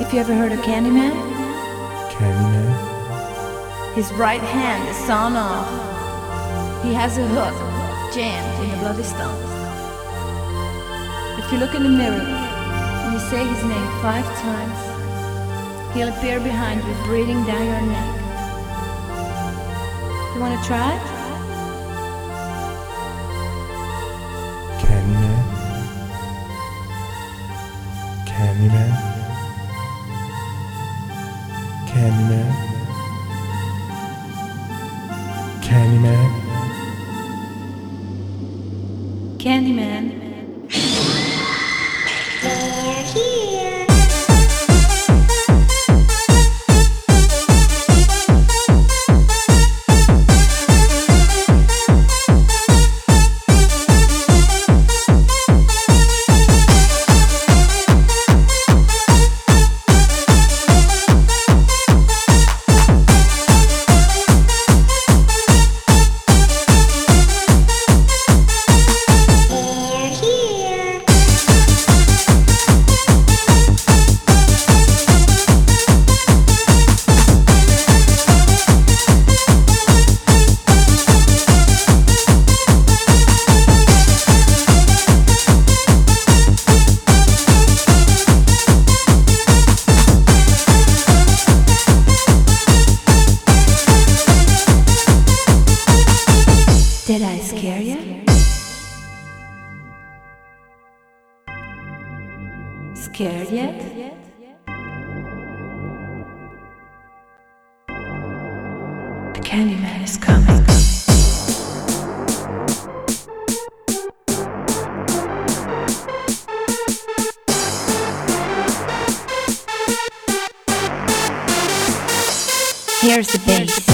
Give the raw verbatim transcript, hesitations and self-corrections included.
If you ever heard of Candyman? Candyman? His right hand is sawn off. He has a hook jammed in the bloody stump. If you look in the mirror and you say his name five times, he'll appear behind you, breathing down your neck. You wanna try? Candyman? Candyman? Candyman? Candyman? Candyman. They're here. Did I scare you? Scared yet? The Candyman is coming. Here's the bass.